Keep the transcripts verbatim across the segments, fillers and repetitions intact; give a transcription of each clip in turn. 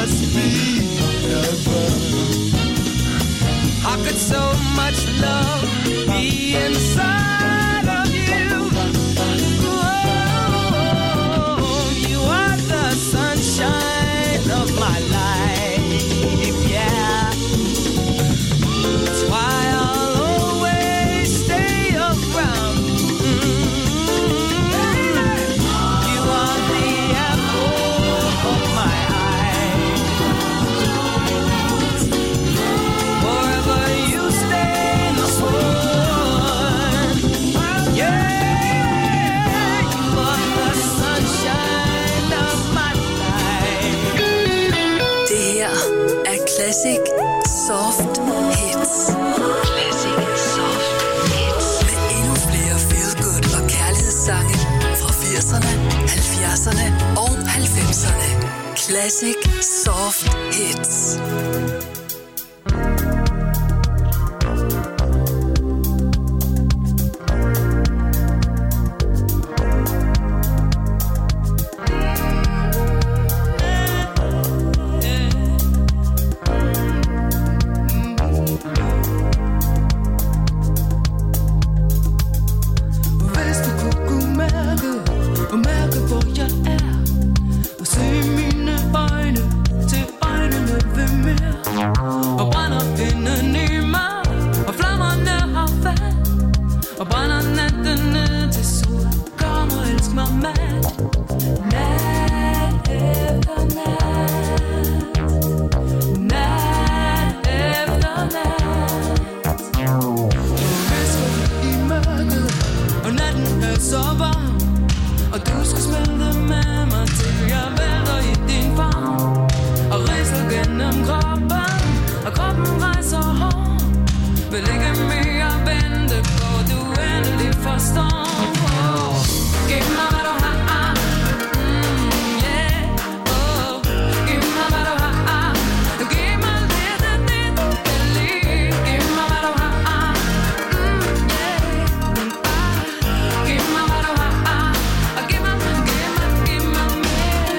must be heaven. How could so much love be inside of you? Oh, you are the sunshine of my life, yeah. That's why I'll always stay around. Mm-hmm. You are the apple of my eye. Forever you stay in this world. Yeah, you are the sunshine of my life. Det her er Classic Soft Hits. Classic Soft Hits. Med endnu flere feel-good og kærlighedssange fra firserne, halvfjerdserne og halvfemserne. Classic Soft Hits. Hvis du kunne mærke, og mærke hvor jeg er, og se mine øjne til øjnene ved mere, og brænder inden i mig, og flammerne har fat, og brænder natten ned til sol, kom og elsk mig mat, nat efter nat, nat efter nat. Visker i mørket, og natten er så varm, og du skal smelte med mig til jeg vælter i din favn, og ridser gennem kroppen, og kroppen rejser hård. Vil ikke mere vente på du endelig forstår. Giv mig hvad du har, mm, yeah, oh. Giv mig hvad du har, giv mig lidt af det du kan lide. Giv mig hvad du har, mm, yeah, ah. Giv mig hvad du har, og giv mig, giv mig, giv mig mere.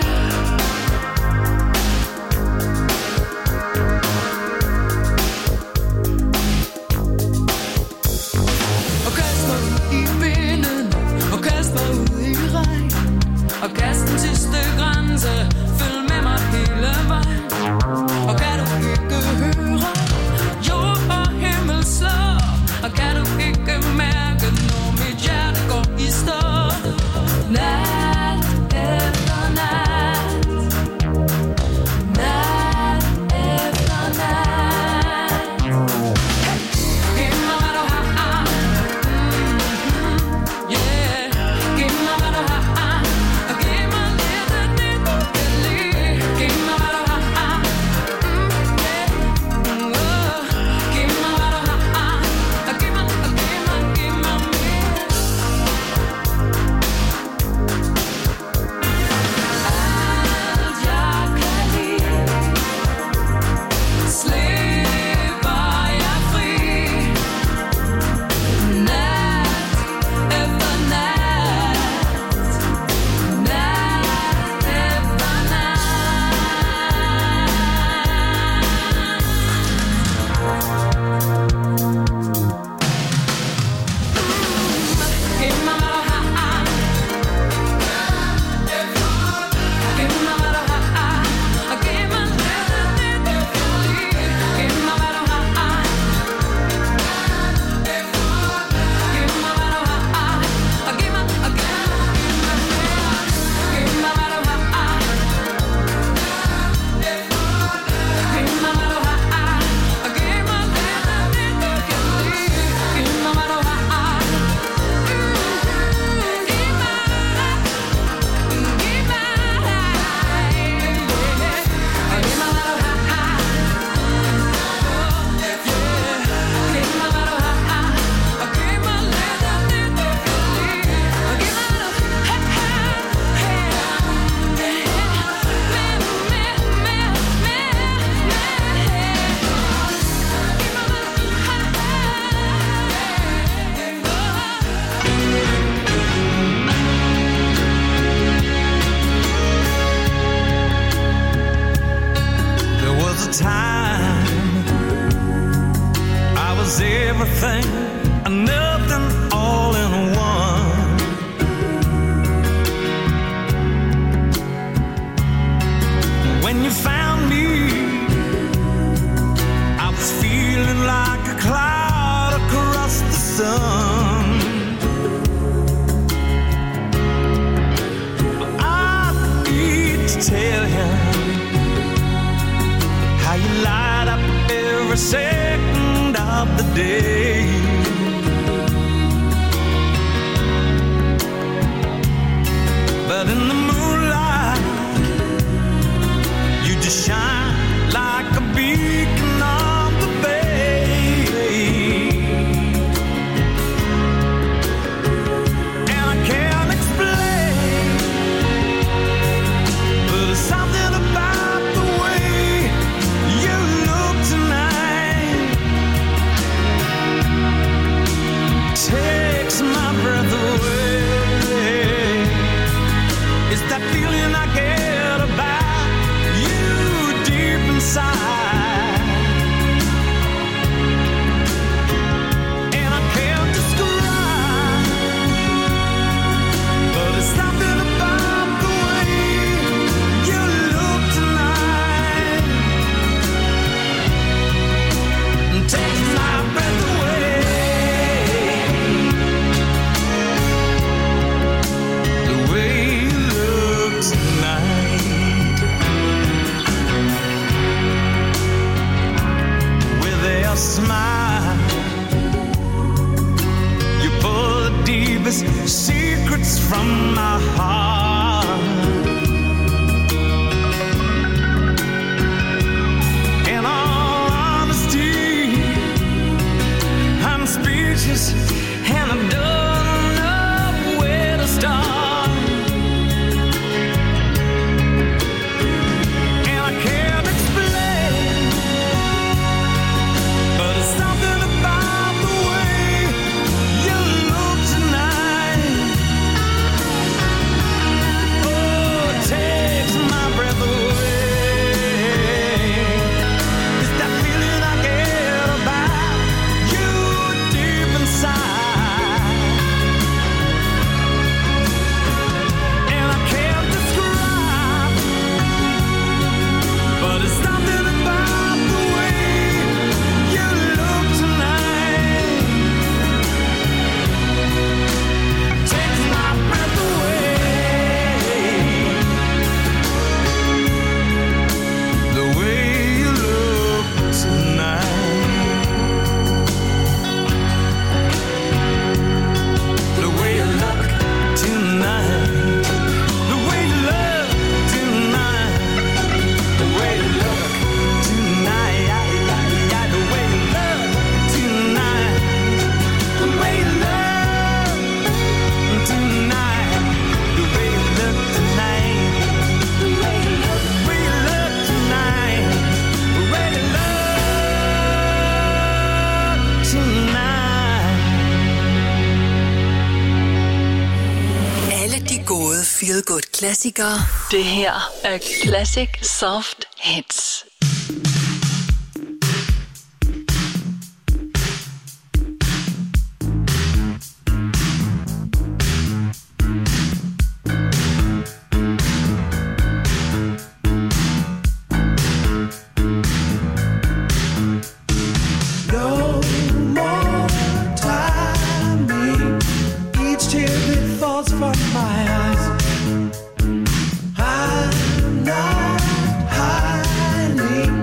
Og kast mig ud i vinden, og kast mig ud i regn, og kast den sidste grænse, følg med mig hele vejen. Og kan du ikke høre, jord og himmel slår, og kan du ikke mærke, når mit hjerte går i stå. Nat efter nat, nat efter nat. Giv mig hvad du har, mm, yeah. Giv mig hvad du har, og giv mig lidt af det du kan lide. Giv mig hvad du har, everything and nothing all in one. When you found me, I was feeling like a cloud across the sun. I need to tell you how you light up every second of the day. But in the moonlight, you just shine like a beacon on the bay. And I can't explain, but there's something about the way you look tonight takes my breath away. It's that feeling I get about you deep inside, and I can't describe, but it's something about the way you look tonight and takes my breath away. The way you look tonight, with a smile, you pull the deepest secrets from my heart. In all honesty, I'm speechless and I don't know where to start. And I can't explain, but it's something about the way you look tonight. Oh, it takes my breath away. It's that feeling I get about you deep inside, and I can't describe, but it's something about the way you look tonight takes my breath away. The way you look tonight, the way you look tonight, the way you look tonight, the way you look tonight, yeah, yeah, yeah, the way you look tonight, the way you look tonight, the way you look tonight, the way you look, way you look tonight, the way you look tonight. Alle de gode feel-good klassikere. Det her er Classic Soft Hits. No more timing. Each tear that falls from my eyes, I'm not hiding.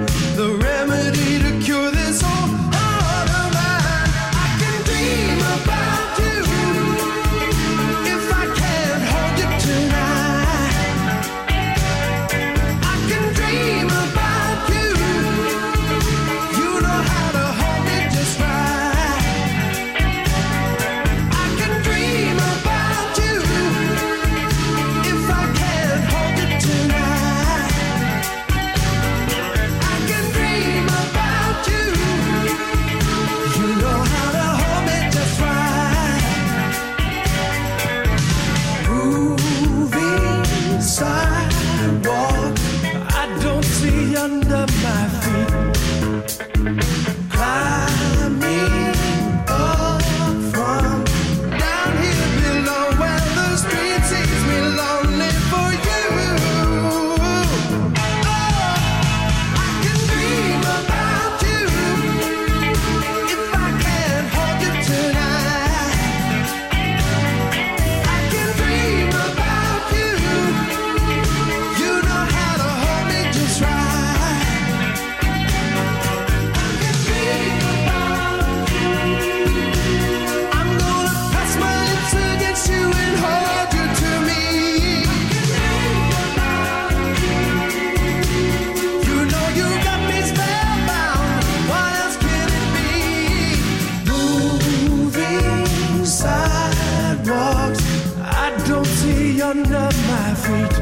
under my feet.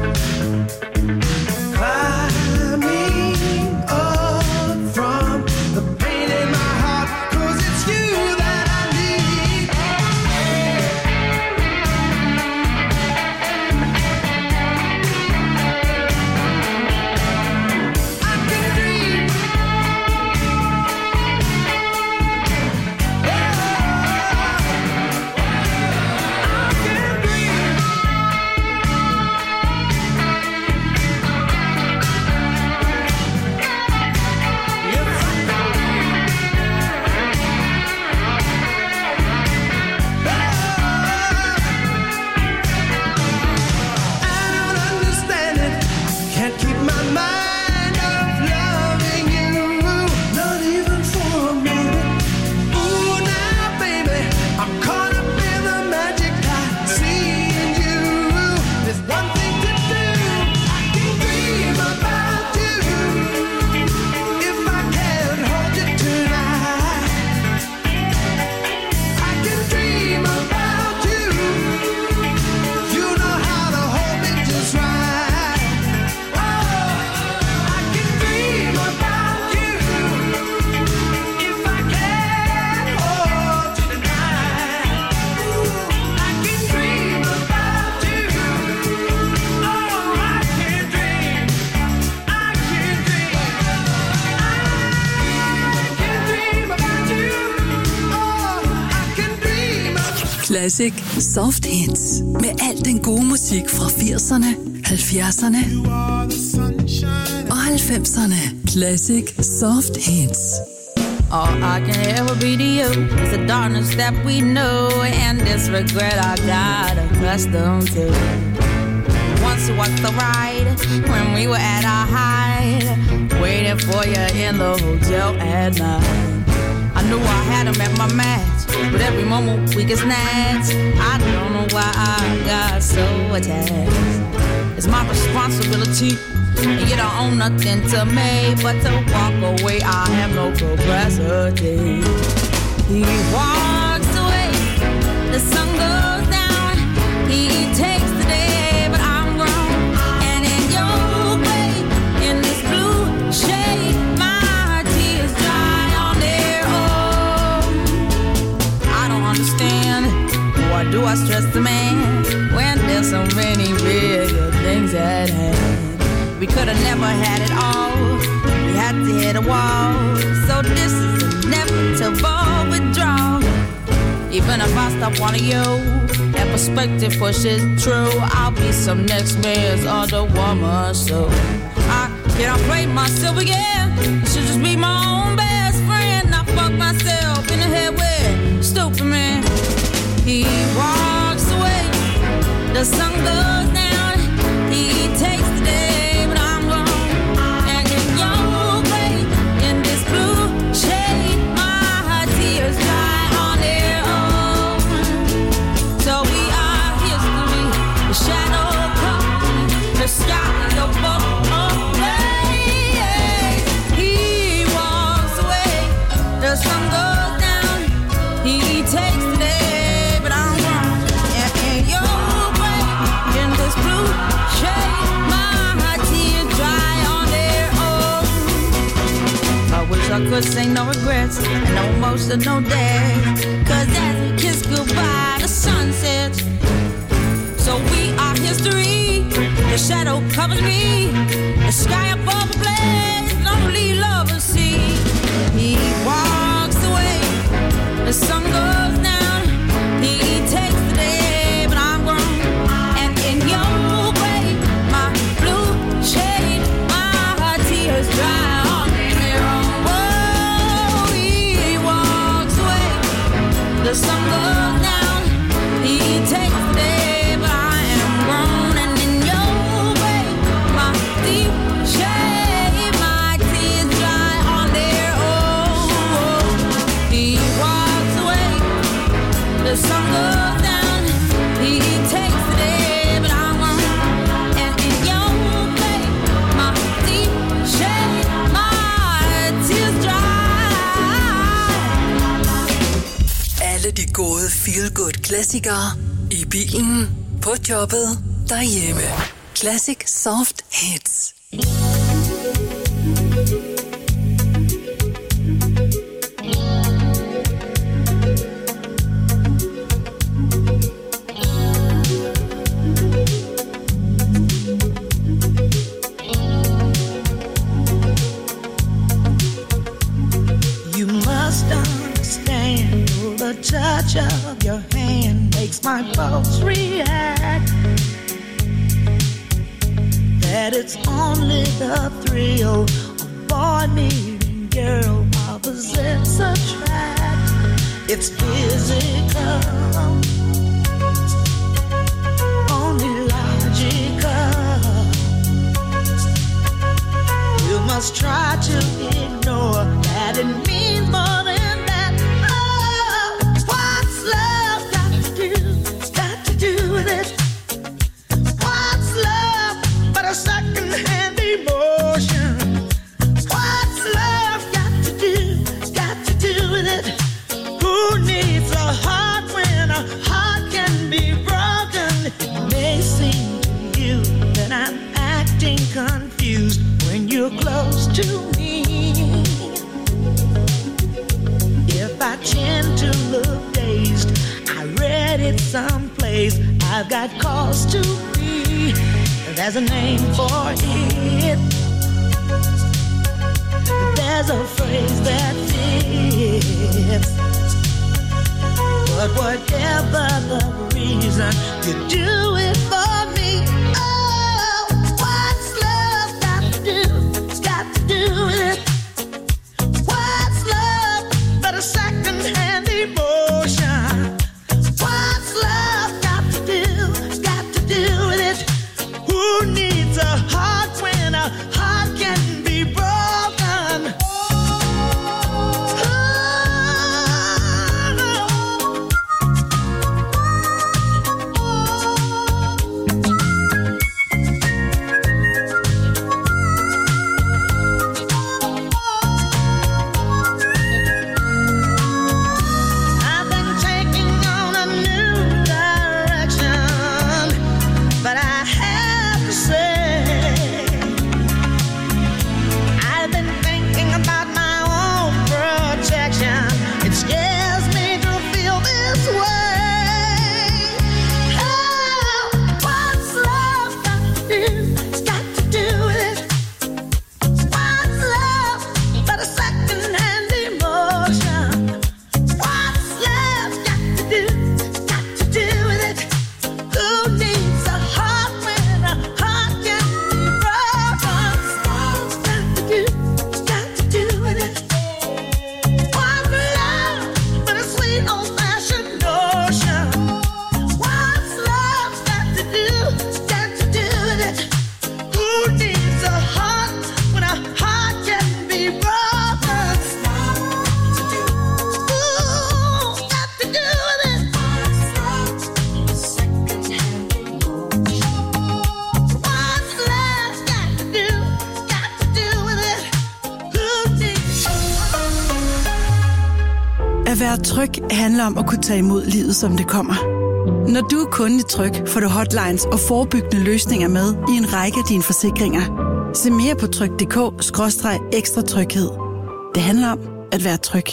Climbing up from the pain in my heart, 'cause it's you that I need. I can dream. Classic Soft Hits. Med al den gode musik fra firserne, halvfjerdserne og halvfemserne. Classic Soft Hits. All I can ever be to you is the darkness that we know and this regret I got accustomed to. Once it was the ride when we were at our height, waiting for you in the hotel at night. I knew I had him at my match, but every moment we get snatched. I don't know why I got so attached. It's my responsibility, and you don't own nothing to me but to walk away. I have no capacity. He walks away, the sun goes down. He takes the day, but I'm grown. And in your way, in this blue shade, my tears dry on their own. I don't understand, why do I stress the man when there's so many bigger things at hand? We could have never had it all, we had to hit a wall. So this is inevitable withdrawal. Even if I stop wanting you, that perspective pushes true. I'll be some next man's other woman, so I can't play myself again. I should just be my own best friend. I fuck myself in the head with stupid man. He walks away, the sun goes down. He takes the day, but I'm gone. And in your way, in this blue shade, my tears dry on their own. So we are history, the shadow comes, the sky above away. He walks away, the sun goes down. He takes the day, but I'm gone. And in your way, in this blue shade, my tears dry on their own. I wish I could say no regrets and no emotional day, 'cause as we kiss goodbye, the sun sets. So we are history, the shadow covers me, the sky above a blaze, lonely lovers see. He walks away, the sun goes down. He takes the day, but I'm grown. And in your way, my blue shade, my tears dry on their own. Whoa, he walks away, the sun goes down. He takes the day, but I am grown. And in your way, my deep shade, my tears dry on their own. He walks away, the sun goes down. He takes the day, but I'm gone. And in your way, my deep shade, my tears dry. Alle de gode feel-good klassikere i bilen, på jobbet derhjemme. Classic Soft Hits. You must understand, the touch of your hand makes my pulse react. That it's only the thrill of boy meeting girl opposites attract. It's physical, only logical. You must try to ignore that it means more than that. Oh, what's love got to do, got to do with it? What's love but a second-hand emotion? What's love got to do, got to do with it? Who needs a heart when a heart can be broken? It may seem to you that I'm acting confused when you're close to me. If I tend to look dazed, I read it someplace. I've got cause to be. There's a name for it. There's a phrase that fits. But whatever the reason, you do it for me. Oh, what's love got to do? Got to do with it. What's love but a second-hand emotion? What's love got to do? Got to do with it. Who needs a heart when a heart can be broken? I've been taking on a new direction, but I have to say, I've been thinking about my own protection. It scares me to feel this way. Oh, what's love got to do? Got to do with it. What's love but a second-hand emotion? What's love got to do? Got to do with it. Who needs a heart when a heart can be broken? What's got to do? Got to do with it. What's love but a sweet old-fashioned notion? What's love got to do? Got to do with it. Who needs a heart when a heart can be broken? Ooh, got to do with it. What's love got to do? Got to do with it. Who needs At være tryg handler om at kunne tage imod livet, som det kommer. Når du er kunde i Tryg, får du hotlines og forebyggende løsninger med i en række af dine forsikringer. Se mere på tryg punktum d k skråstreg ekstra tryghed. Det handler om at være tryg.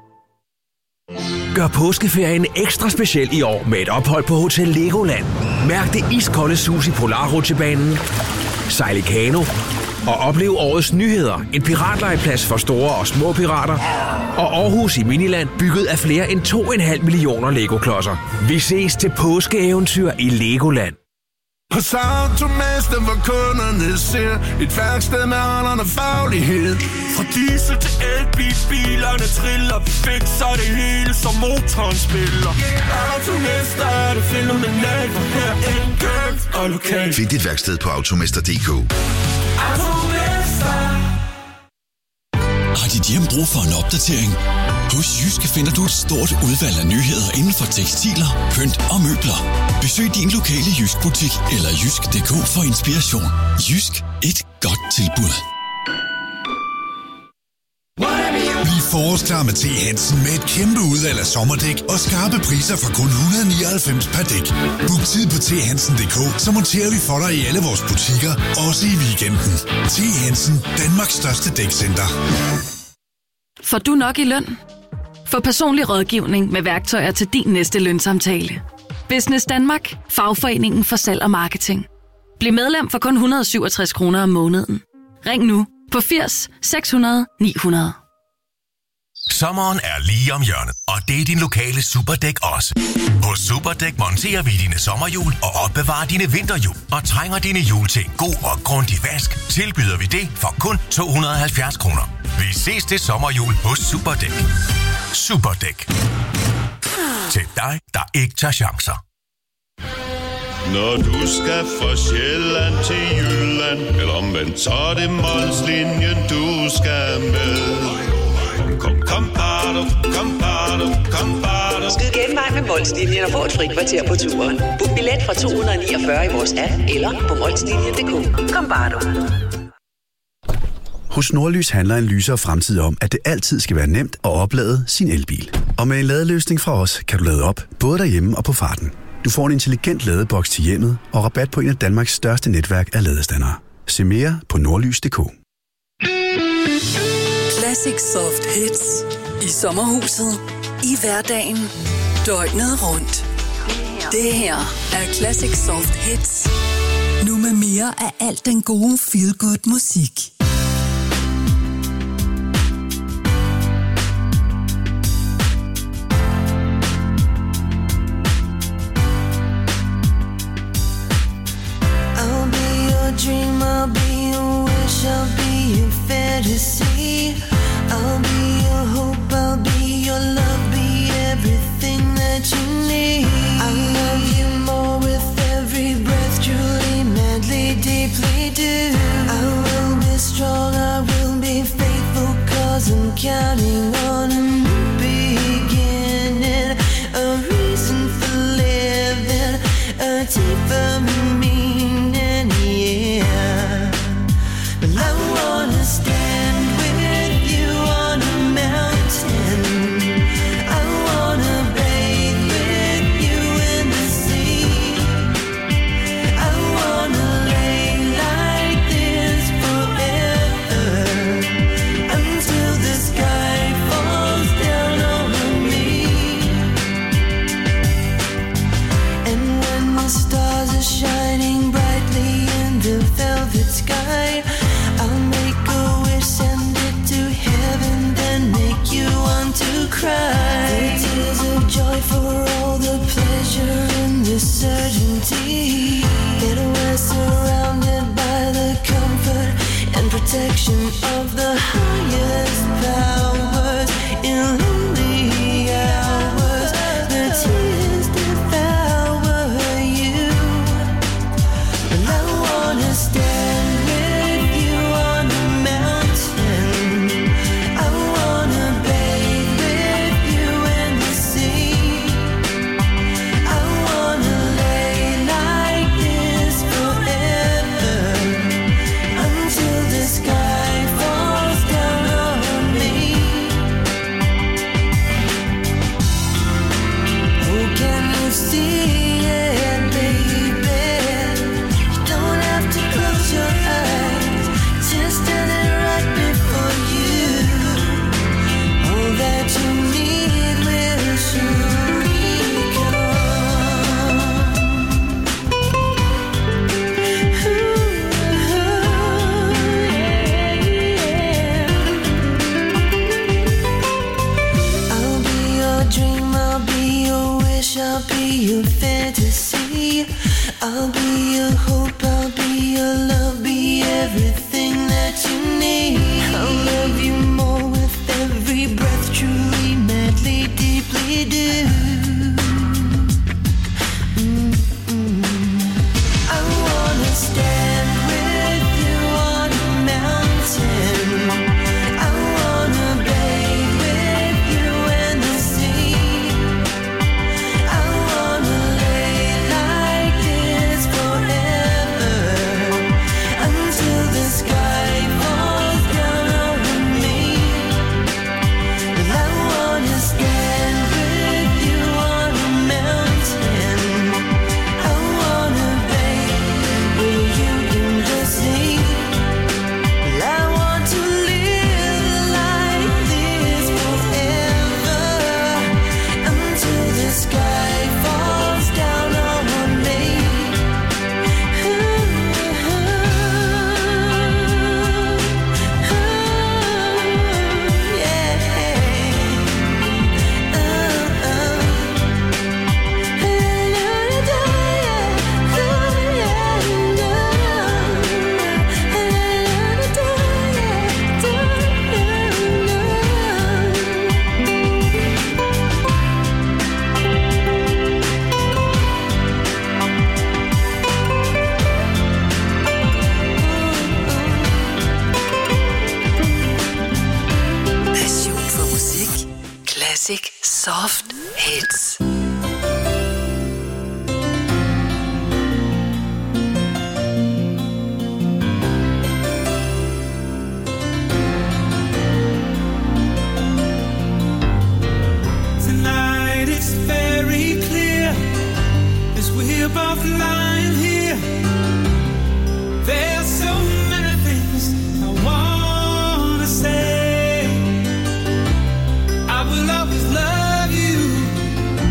Gør påskeferien ekstra speciel i år med et ophold på Hotel Legoland. Mærk det iskolde sus i Polarrutsjebanen, sejl i kano og oplev årets nyheder. En piratlegeplads for store og små pirater. Og Aarhus i Miniland, bygget af flere end to komma fem millioner Lego-klodser. Vi ses til påskeeventyr i Legoland. Hos Automester, hvor kunderne ser et værksted med holderne faglighed. Fra diesel til elbil, bilerne triller. Vi fikser det hele, som motoren spiller. Automester er det fænomenalt, for her enkelt og lokalt. Find dit værksted på automester punktum d k. Automester. Har dit hjem brug for en opdatering? Hos Jysk finder du et stort udvalg af nyheder inden for tekstiler, pynt og møbler. Besøg din lokale Jysk-butik eller jysk punktum d k for inspiration. Jysk, et godt tilbud. Bliv forårsklar med T. Hansen med et kæmpe udvalg af sommerdæk og skarpe priser fra kun et hundrede og nioghalvfems per dæk. Book tid på t hansen punktum d k, så monterer vi for dig i alle vores butikker, også i weekenden. T. Hansen, Danmarks største dækcenter. Får du nok i løn? Få personlig rådgivning med værktøjer til din næste lønsamtale. Business Danmark, fagforeningen for salg og marketing. Bliv medlem for kun et hundrede og syvogtres kroner om måneden. Ring nu på firs seks hundrede ni hundrede. Sommeren er lige om hjørnet, og det er din lokale Superdæk også. Hos Superdæk monterer vi dine sommerhjul og opbevarer dine vinterhjul. Og trænger dine hjul til en god og grundig vask, tilbyder vi det for kun to hundrede og halvfjerds kroner. Vi ses til sommerhjul hos Superdæk. Superdæk. Til dig, der ikke tager chancer. Når du skal fra Sjælland til Jylland, eller omvendt, så er det Molslinjen, du skal med. Kom, kom, kom, bado, kom, bado, kom, bado. Skyd genvej med Molslinjen og få et fri kvarter på turen. Book billet fra to hundrede og niogfyrre i vores app, eller på molslinjen punktum d k. Kom, bado. Hos Nordlys handler en lysere fremtid om, at det altid skal være nemt at oplade sin elbil. Og med en ladeløsning fra os, kan du lade op, både derhjemme og på farten. Du får en intelligent ladeboks til hjemmet og rabat på en af Danmarks største netværk af ladestandere. Se mere på nordlys punktum d k. Classic Soft Hits. I sommerhuset. I hverdagen. Døgnet rundt. Det her er Classic Soft Hits. Nu med mere af alt den gode feel-good musik. Dream, I'll be your wish, I'll be your fantasy. I'll be your hope, I'll be your love, be everything that you need. I love you more with every breath, truly, madly, deeply do. I will be strong, I will be faithful, cause I'm counting on a new beginning. A reason for living, a deeper meaning, yeah. Well, I wanna stand with you on a mountain. I wanna bathe with you in the sea. I wanna lay like this forever, until the sky falls down over me. And when the stars are shining brightly in the velvet sky, I'll make a wish, send it to heaven, then make you want to cry. The tears of joy for all the pleasure and the certainty that we're surrounded by the comfort and protection of the highest powers. In lonely hours, the tears devour you. And I wanna stand with you on the mountain. I wanna bathe with you in the sea. I wanna lay like this forever, until the sky falls down on me. Oh, can you see it, baby? You don't have to close your eyes, just standing right before you. All that you need will surely come. I'll be your dream, I'll be your wish, I'll be your fantasy. I'll be your hope, I'll be your love, be everything that you need. I'll love you more with every breath, truly, madly, deeply do. Mm-mm. I wanna stand with you on a mountain. I wanna bathe with you in the sea. I wanna lay like this forever, until the sky falls down over Soft Hits. Tonight it's very clear as we're both lying here. There's so many things I wanna say. I will always love you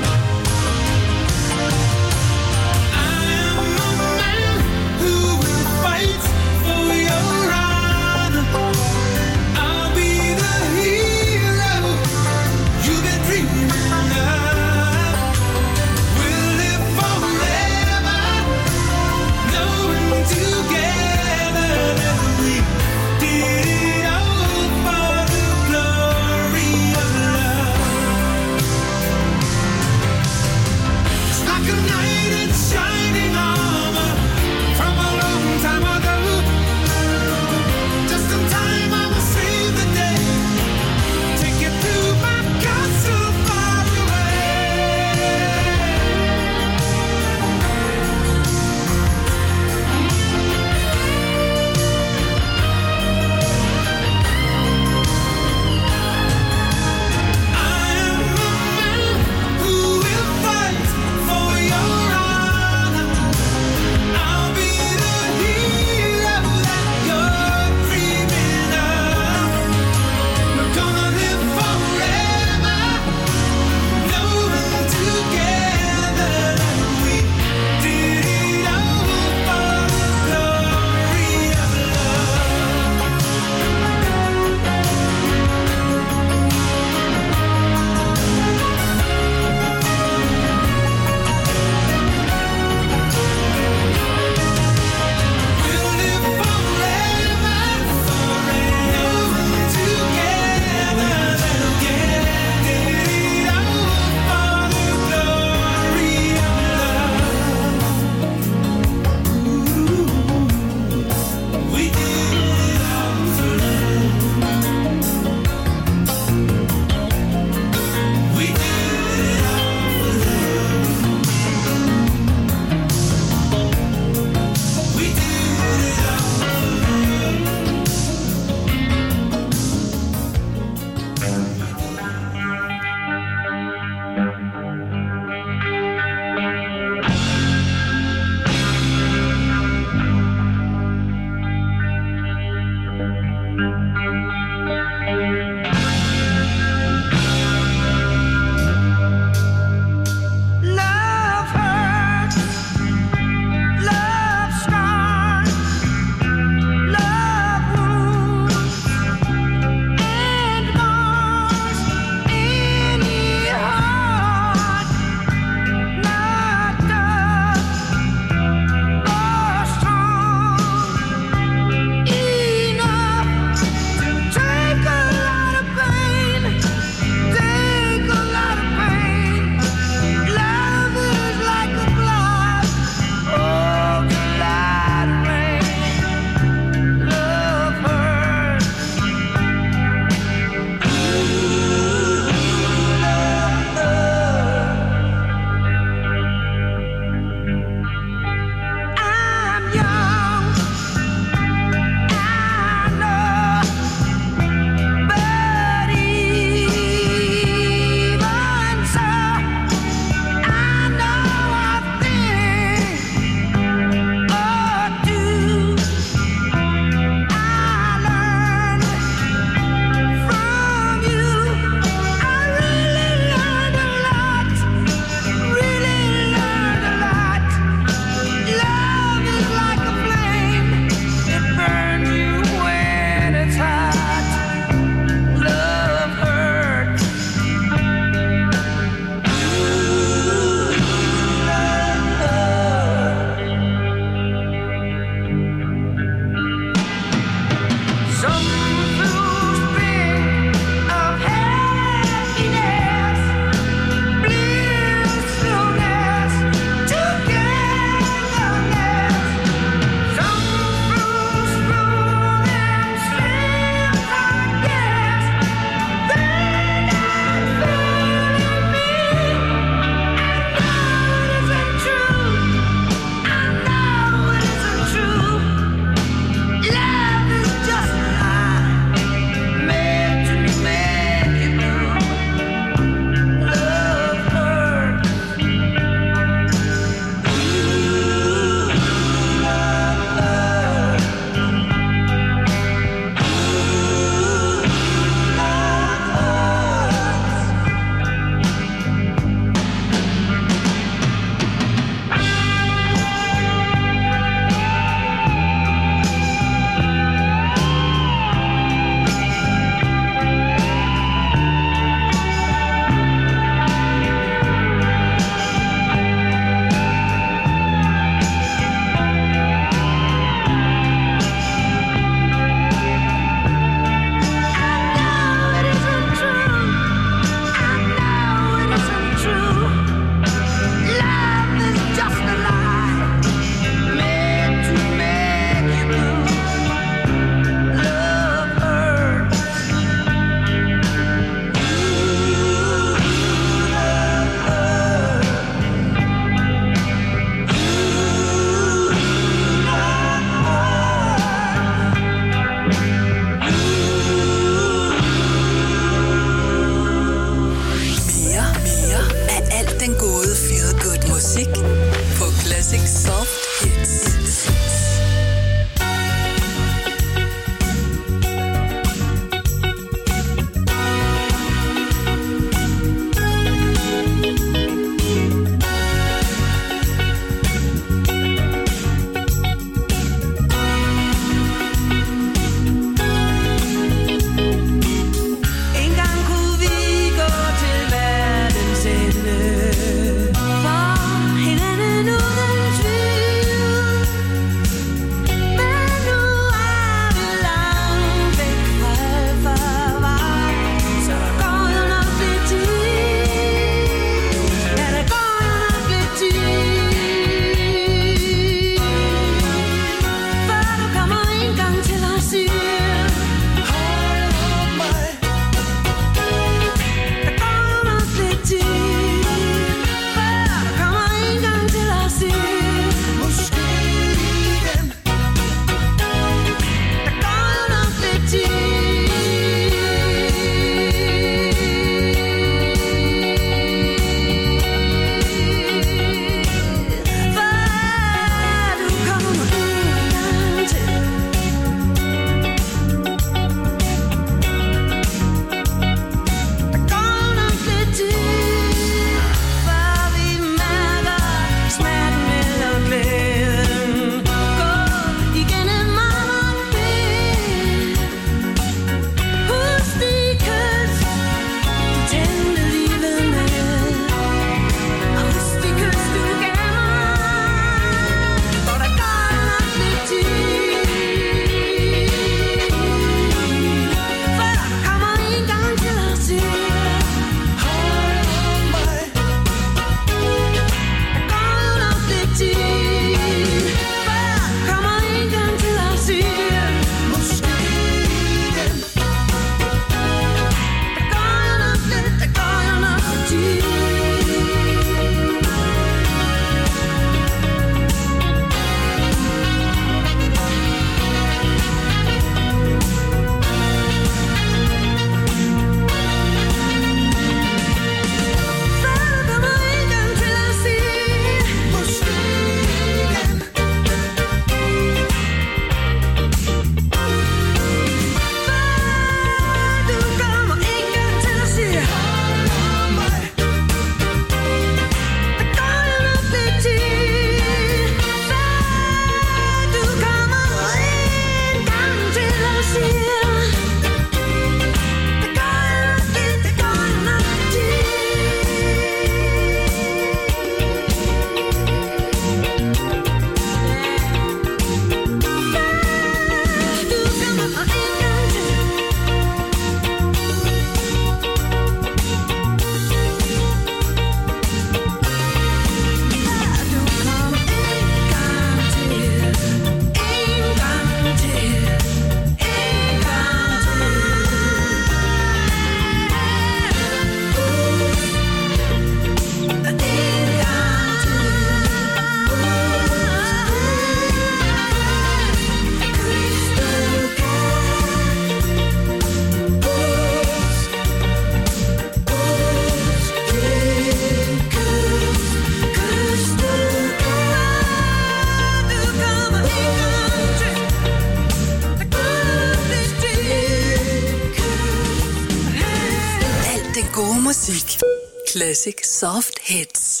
musik. Classic Soft Hits.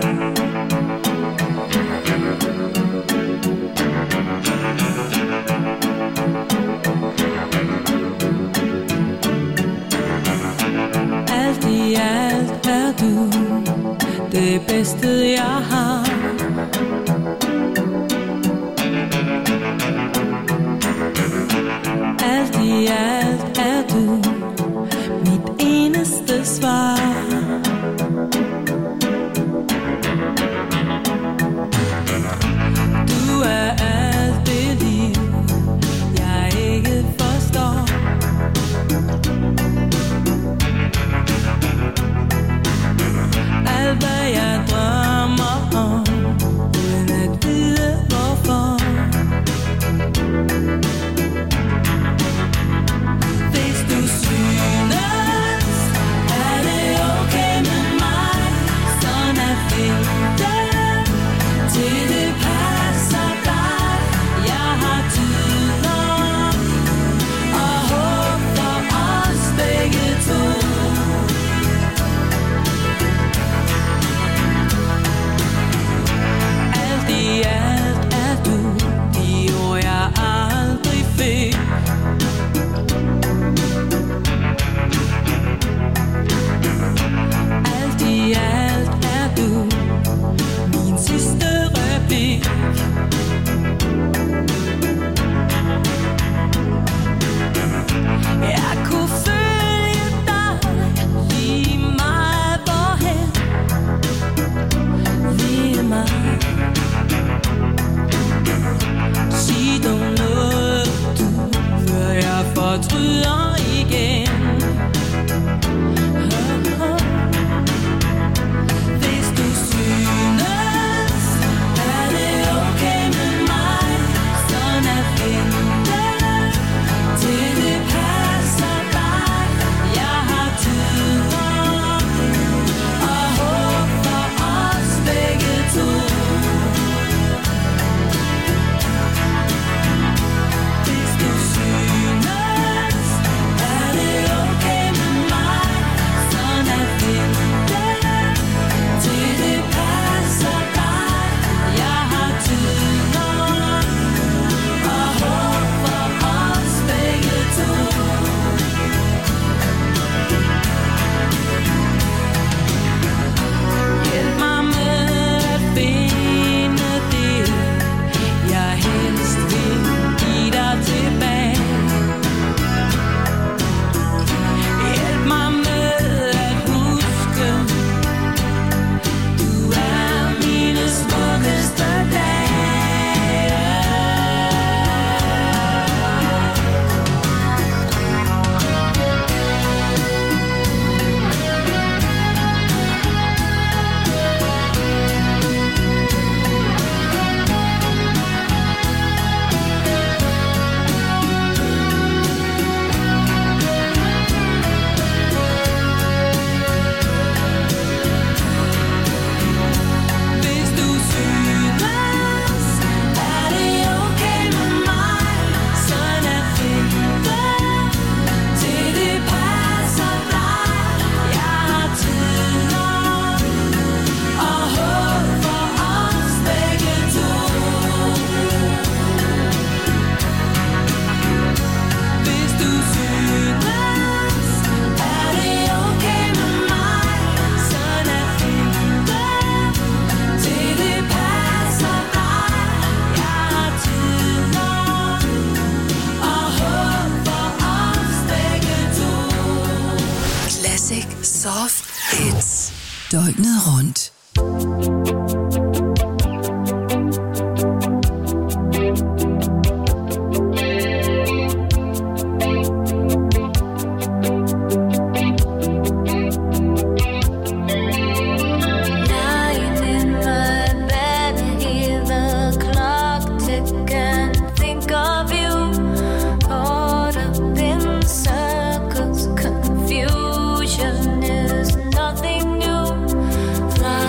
Alt i alt er du det bedste jeg har. Alt i alt er du mit eneste svar. Du er alt det liv jeg ikke forstår. Alt hvad jeg drømmer om, uden at vide hvorfor. Hvis du synes, er det okay med mig, sådan at vente til det passer dig. Jeg har tid nok og håb for os begge to. Alt i alt er du de ord jeg aldrig fik. Alt i alt er du min sidste replik. Jeg kunne følge dig lige meget hvorhen, lige meget. Sig dog noget du, før jeg fortryder igen. Hvis du synes, er det okay med mig, sådan at vente til det passer dig. Jeg har tid nok og håb for os begge to. Hvis du synes, er det okay med mig, sådan at vente til det passer dig. Jeg har tid nok og håb for os begge to. Hjælp mig med at finde det, jeg helst vil give dig tilbage. Hjælp mig med at huske, du er mine smukkeste dage. Hvis du synes, er det okay med mig, sådan at vente til det passer dig. Jeg har tid nok og håb for os begge to. Hvis du synes, er det okay med mig, sådan at vente til det passer dig. Jeg har tid nok og håb for os begge to. Classic Soft Hits. Døgnet rundt. Lying in my bed, hear the clock tick and think of you. Caught up in circles, confusion is nothing new. Fly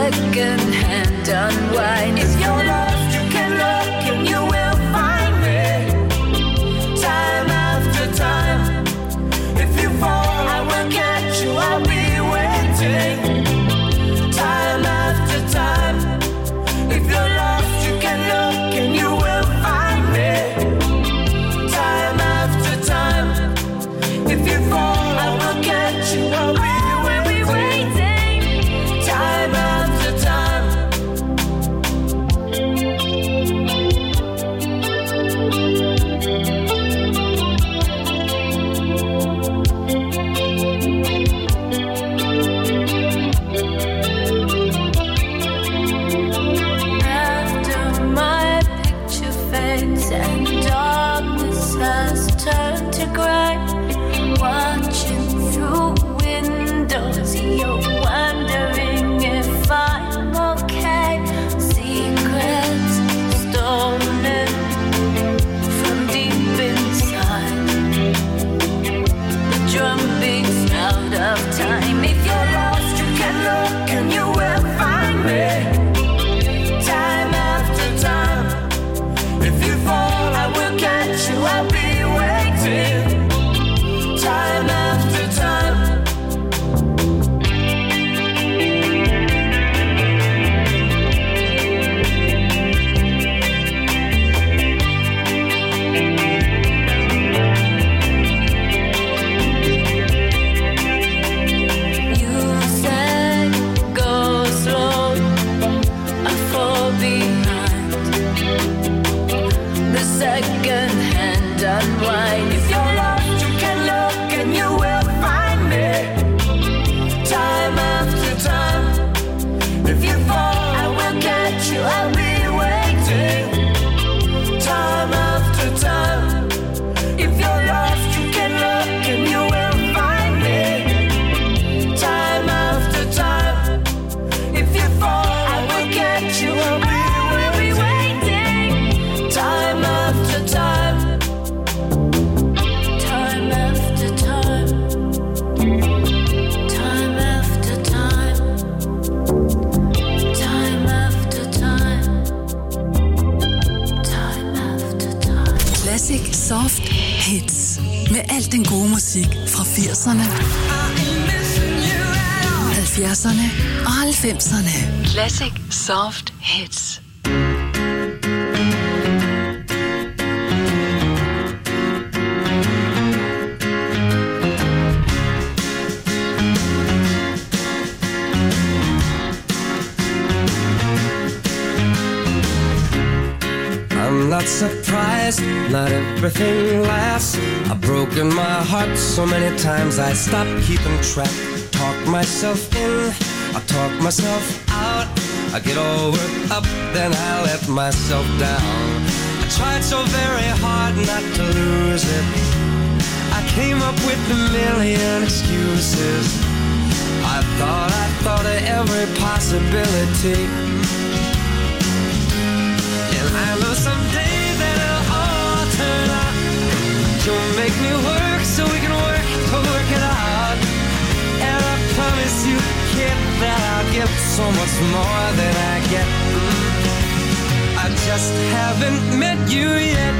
second-hand unwind. If you're lost, you can look and you will find me. Time after time. If you fall, I will catch you. I'll be waiting. Time after time. If you're lost, you can look and you will find me. Time after time. If you fall, I will catch you. I'll be waiting. Time after time. After my picture fades and darkness has turned to gray, watching through windows, you're wondering if I'm okay. Secrets stolen from deep inside. The drum beats out of time. If you're lost, you can look and you will find me. Time after time. If you fall, I will catch you. I'll be waiting. Time after time. You said go slow, I fall behind. The second-hand unwind. If you're lost, you can look and you will find me. Time after time. If you fall, I will catch you. I'll be waiting. Time after time. If you're lost, you can look and you will find me. Time after time. If you fall, I will catch you. I'll be waiting. Time after time. Time after time. Time after time. Time after time. Time after time. Classic Soft Hits. Med al den gode musik fra firserne, halvfjerdserne og halvfemserne. Classic Soft Hits. I'm not surprised, not everything lasts. I've broken my heart so many times I stop keeping track. Talk myself in, I talk myself out. I get all worked up, then I let myself down. I tried so very hard not to lose it. I came up with a million excuses. I thought, I thought of every possibility. I know someday that it'll all turn out. You'll make me work so we can work to work it out. And I promise you, kid, that I'll give so much more than I get. I just haven't met you yet.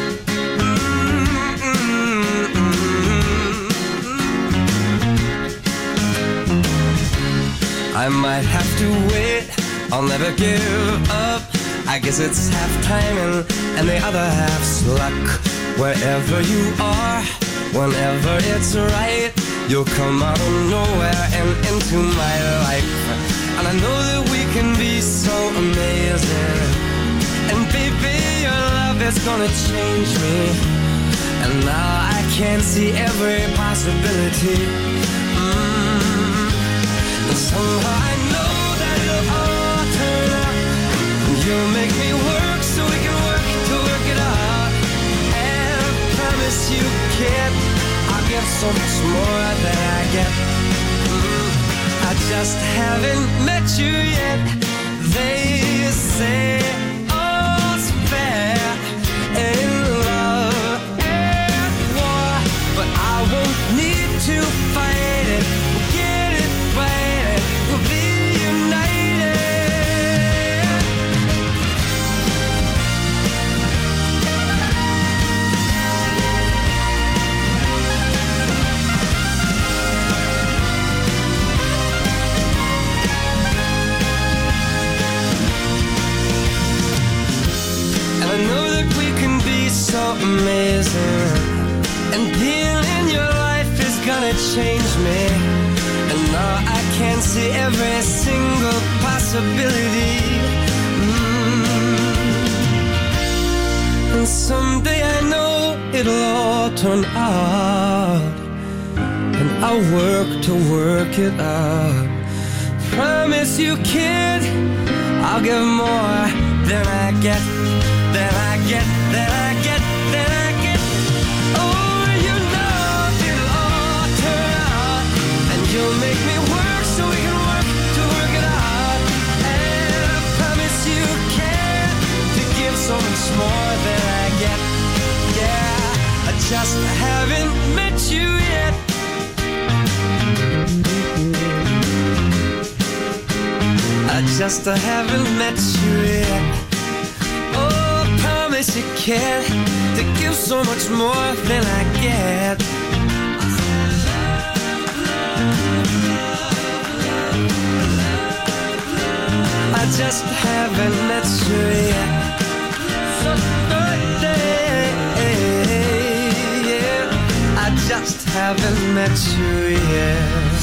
I might have to wait, I'll never give up. I guess it's half timing and the other half's luck. Wherever you are, whenever it's right, you'll come out of nowhere and into my life. And I know that we can be so amazing. And baby, your love is gonna change me. And now I can see every possibility. Mm. And somehow I know that it'll all turn out. You'll make me work so we can work to work it out. And I promise you, kid, I'll give so much more than I get. Mm, I just haven't met you yet. They say all's fair in love and war, but I won't need to fight it. We'll get it right, we'll be united. change me. And now I can see every single possibility. Mm. And someday I know it'll all turn out, and I'll work to work it out. Promise you, kid, I'll give more than I get, than I get, than I get, than I get. Oh, you know it'll all turn out, and you'll make me work so we can work to work it out. And I promise you, kid, to give so much more than I get. Yeah, I just haven't met you yet. I just haven't met you yet. Oh, promise you can to give so much more than I get. I just haven't met you yet. So birthday, yeah. I just haven't met you yet.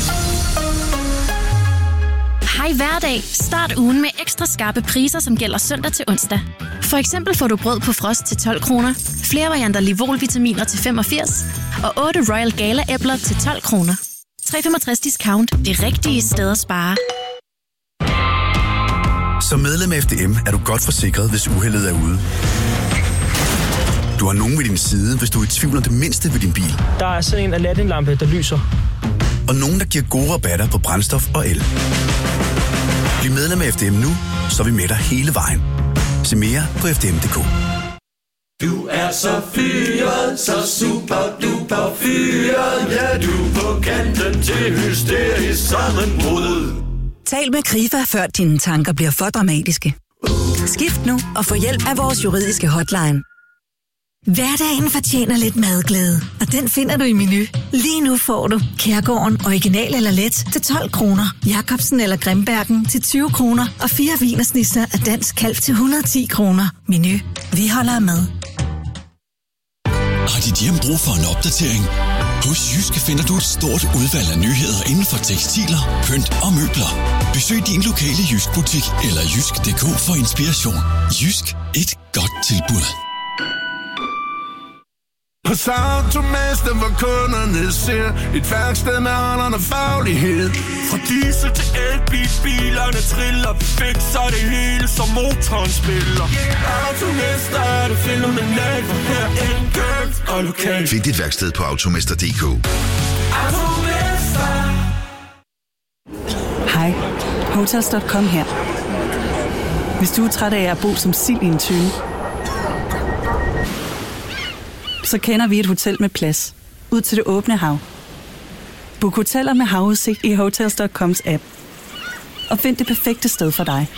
Hej hverdag. Start ugen med ekstra skarpe priser, som gælder søndag til onsdag. For eksempel får du brød på frost til tolv kroner, flere varianter Livol-vitaminer til femogfirs og otte Royal Gala-æbler til tolv kroner. tre komma femogtres discount. Det rigtige sted at spare. Som medlem af F D M er du godt forsikret, hvis uheldet er ude. Du har nogen ved din side, hvis du er i tvivl om det mindste ved din bil. Der er sådan en Aladdin-lampe, der lyser. Og nogen, der giver gode rabatter på brændstof og el. Bliv medlem af F D M nu, så er vi med dig hele vejen. Se mere på f d m punktum d k. Du er så fyret, så super duper fyret. Ja, du er på kanten til hysterisk sammenbrud. Tal med Krifa, før dine tanker bliver for dramatiske. Skift nu og få hjælp af vores juridiske hotline. Hverdagen fortjener lidt madglæde, og den finder du i Menu. Lige nu får du Kærgården original eller let til tolv kroner, Jacobsen eller Grimbergen til tyve kroner og fire wienersnitzer af dansk kalv til et hundrede og ti kroner. Menu. Vi holder med. Har dit hjem brug for en opdatering? Hos Jyske finder du et stort udvalg af nyheder inden for tekstiler, pynt og møbler. Besøg din lokale Jysk-butik eller jysk punktum d k for inspiration. Jysk. Et godt tilbud. Hos Automester, hvor kunderne ser et værksted med holderne faglighed. Fra diesel til elbil, bilerne triller. Vi fikser det hele, som motoren spiller. Automester er det fænomenalt, for her enkelt og lokalt. Find dit værksted på automester punktum d k. Automester. Hej, Hotels punktum com her. Hvis du er træt af at bo som sild i en tønde, så kender vi et hotel med plads ud til det åbne hav. Book hoteller med havudsigt i Hotels punktum coms app. Og find det perfekte sted for dig.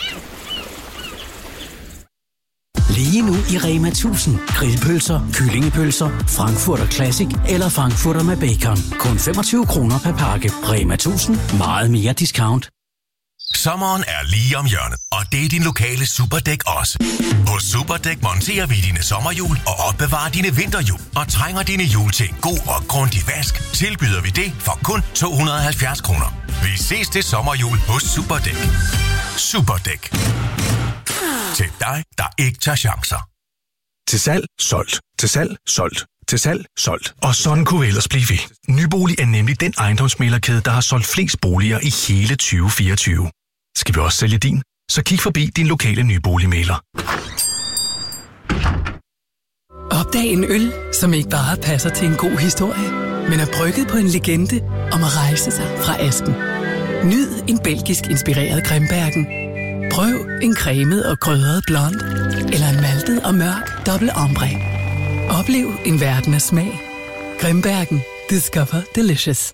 Lige nu i Rema tusind. Grillpølser, kyllingepølser, Frankfurter Classic eller Frankfurter med bacon. Kun femogtyve kroner per pakke. Rema tusind. Meget mere discount. Sommeren er lige om hjørnet, og det er din lokale Superdæk også. Hos Superdæk monterer vi dine sommerhjul og opbevarer dine vinterhjul. Og trænger dine hjul til en god og grundig vask, tilbyder vi det for kun to hundrede og halvfjerds kroner. Vi ses til sommerhjul hos Superdæk. Superdæk. Til dig, der ikke tager chancer. Til salg, solgt. Til salg, solgt. Til salg, solgt. Og sådan kunne vi ellers blive ved. Nybolig er nemlig den ejendomsmæglerkæde, der har solgt flest boliger i hele tyve fireogtyve. Skal vi også sælge din? Så kig forbi din lokale nyboligmægler. Opdag en øl, som ikke bare passer til en god historie, men er brygget på en legende om at rejse sig fra asken. Nyd en belgisk inspireret Grimbergen. Prøv en cremet og krydret blond, eller en maltet og mørk dobbelt ombre. Oplev en verden af smag. Grimbergen. Discover delicious.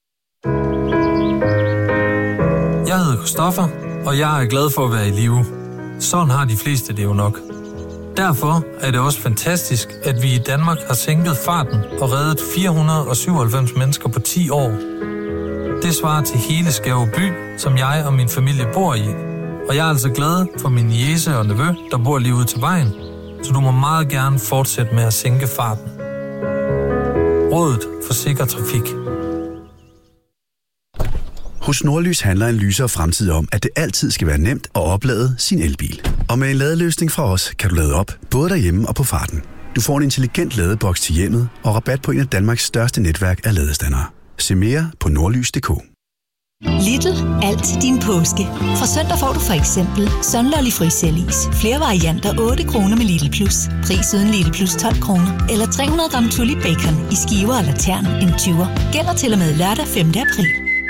Jeg hedder Christoffer, og jeg er glad for at være i live. Sådan har de fleste det jo nok. Derfor er det også fantastisk, at vi i Danmark har sænket farten og reddet fire hundrede og syvoghalvfems mennesker på ti år. Det svarer til hele Skæve by, som jeg og min familie bor i. Og jeg er altså glad for min niece og nevø, der bor lige ude til vejen. Så du må meget gerne fortsætte med at sænke farten. Rådet for sikker trafik. Hos Nordlys handler en lysere fremtid om, at det altid skal være nemt at oplade sin elbil. Og med en ladeløsning fra os, kan du lade op, både derhjemme og på farten. Du får en intelligent ladeboks til hjemmet og rabat på en af Danmarks største netværk af ladestandere. Se mere på nordlys punktum d k. Lidl. Alt til din påske. Fra søndag får du for eksempel Sunlolly frisellis. Flere varianter otte kroner med Lidl Plus. Pris uden Lidl Plus tolv kroner. Eller tre hundrede gram Tulip Bacon i skiver eller tern en tyver. Gælder til og med lørdag femte april.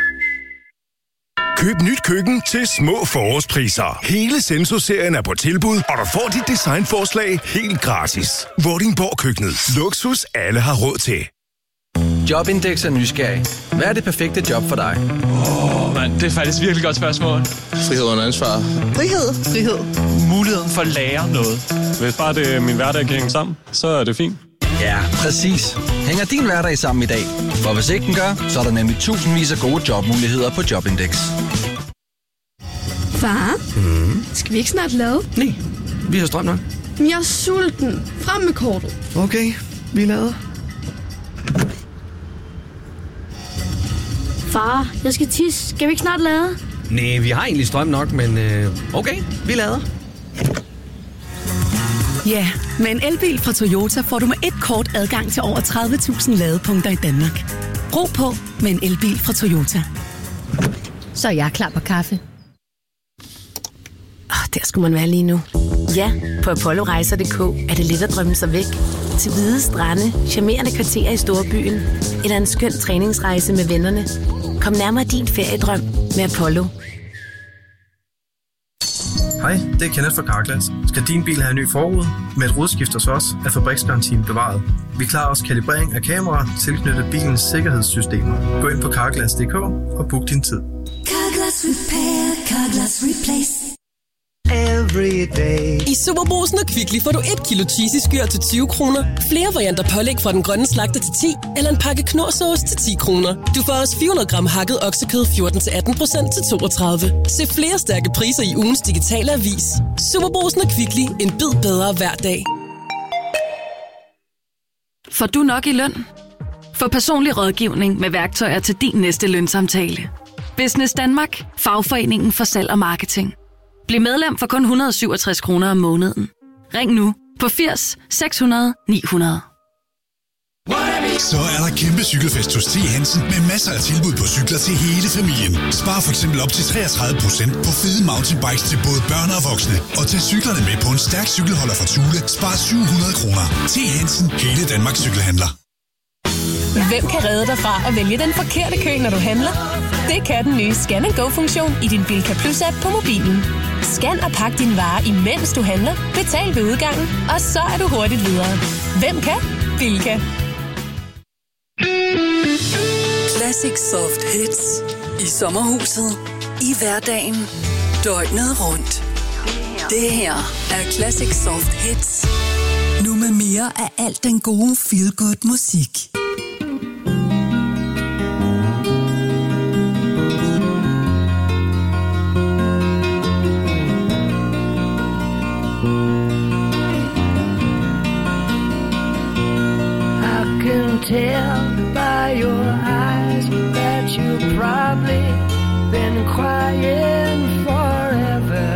Køb nyt køkken til små forårspriser. Hele Senso-serien er på tilbud, og du får dit designforslag helt gratis. Vordingborg Køkkenet. Luksus alle har råd til. Jobindex er nysgerrig. Hvad er det perfekte job for dig? Åh, oh, mand, det er faktisk et virkelig godt spørgsmål. Frihed under ansvar. Frihed. Frihed. Muligheden for at lære noget. Hvis bare det er min hverdag kan hænge sammen, så er det fint. Ja, præcis. Hænger din hverdag sammen i dag? For hvis ikke den gør, så er der nemlig tusindvis af gode jobmuligheder på Jobindex. Far, Mm. skal vi ikke snart lade? Nej, vi har strøm nok. Men jeg er sulten. Frem med kortet. Okay, vi lader. Far, jeg skal tisse. Skal vi ikke snart lade? Nej, vi har egentlig strøm nok, men øh, okay, vi lader. Ja, med en elbil fra Toyota får du med et kort adgang til over tredive tusind ladepunkter i Danmark. Ro på med en elbil fra Toyota. Så er jeg klar på kaffe. Oh, der skulle man være lige nu. Ja, på apollo rejser punktum d k er det let at drømme sig væk. Til hvide strande, charmerende kvarterer i storbyen. Eller en skøn træningsrejse med vennerne. Kom nærmere din feriedrøm med Apollo. Hej, det er Kenneth fra Carglass. Skal din bil have en ny forrude? Med et rodskift hos os er fabriksgarantien bevaret. Vi klarer også kalibrering af kameraer tilknyttet bilens sikkerhedssystemer. Gå ind på carglass punktum d k og book din tid. Carglass Repair, Carglass Replace. Every day. I Superbrugsen og Kvickly får du et kilo cheesy skyr til tyve kroner, flere varianter pålæg fra den grønne slagter til ti, eller en pakke knorrsauce til ti kroner. Du får også fire hundrede gram hakket oksekød fjorten til atten procent til toogtredive. Se flere stærke priser i ugens digitale avis. Superbrugsen og Kvickly. En bid bedre hver dag. Får du nok i løn? Få personlig rådgivning med værktøjer til din næste lønsamtale. Business Danmark. Fagforeningen for salg og marketing. Bliv medlem for kun et hundrede og syvogtres kroner om måneden. Ring nu på firs seks hundrede ni hundrede. Så er der kæmpe cykelfest hos T. Hansen med masser af tilbud på cykler til hele familien. Spar for eksempel op til treogtredive procent på fede mountainbikes til både børn og voksne. Og tag cyklerne med på en stærk cykelholder fra Thule. Spar syv hundrede kroner. T. Hansen. Hele Danmarks cykelhandler. Hvem kan redde dig fra at vælge den forkerte kø, når du handler? Det kan den nye Scan and Go-funktion i din Bilka Plus-app på mobilen. Scan og pak dine varer, imens du handler. Betal ved udgangen, og så er du hurtigt videre. Hvem kan? Bilka. Classic Soft Hits. I sommerhuset. I hverdagen. Døgnet rundt. Det her er Classic Soft Hits. Nu med mere af alt den gode feel-good musik. Tell by your eyes that you've probably been crying forever.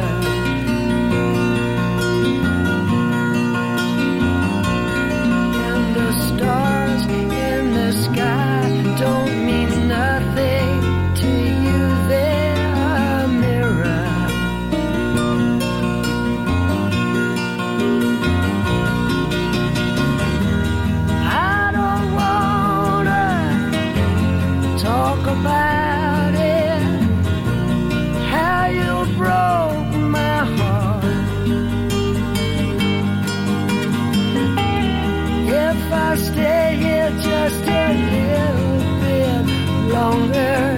And the stars in the sky don't mean nothing to you, they're a mirror. Talk about it, how you broke my heart. If I stay here just a little bit longer,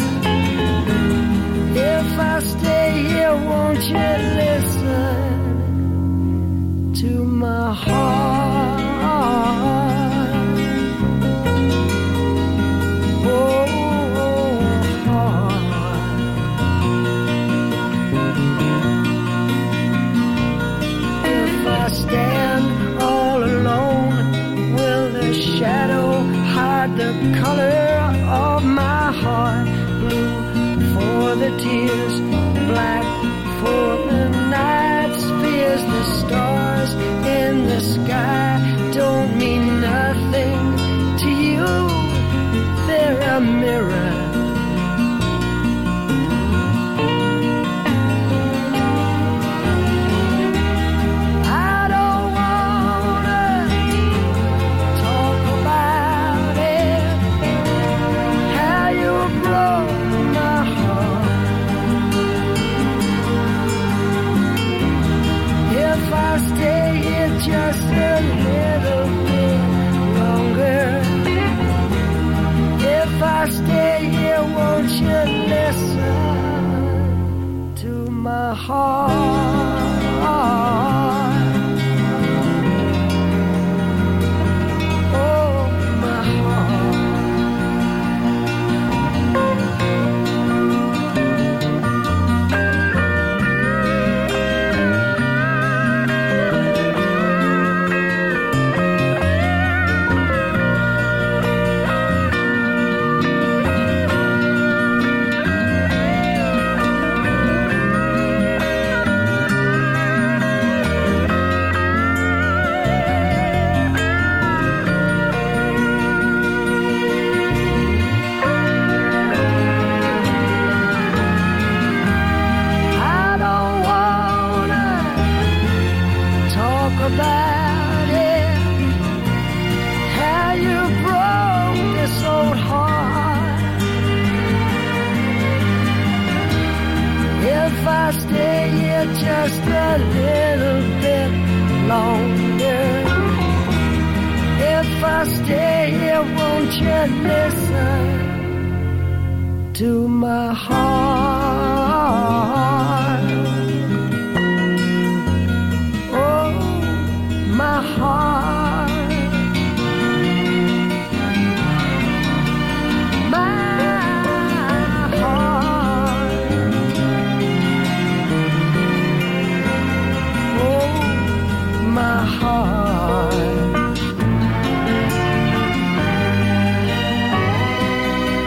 if I stay here, won't you listen to my heart? Oh, stand all alone, will the shadow hide the color of my heart? Blue for my heart. Oh, my heart. About it, how you broke this old heart. If I stay here just a little bit longer, if I stay here, won't you listen to my heart?